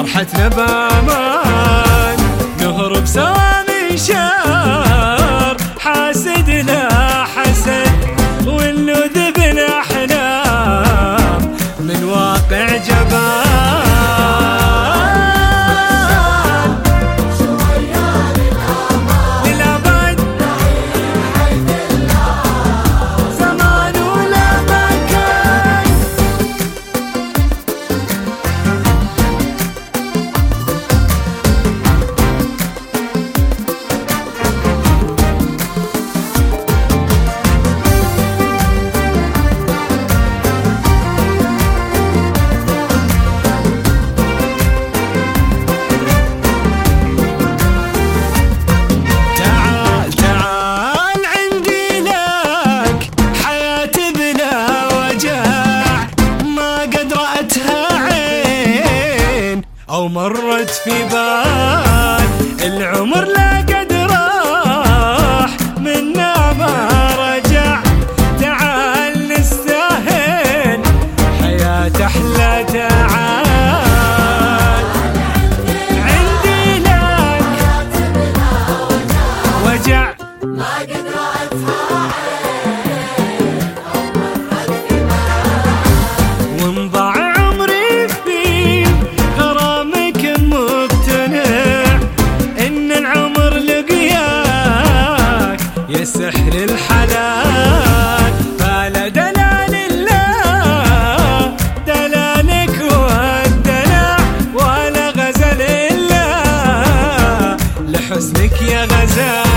فرحتنا بامان، نهرب سوا من شر حاسدنا حسد، ونذبن احلام من واقع جبان. أو مرت في بال العمر لا قد راح منا ما رجع، تعال نستاهل حياة أحلى تعال. عندي لك وجع ما قد رأتها عين أو مرت في بال، وانضاع سحر الحلال. فلا دلال الله دلالك والدلع، ولا غزل الله لحسنك يا غزال.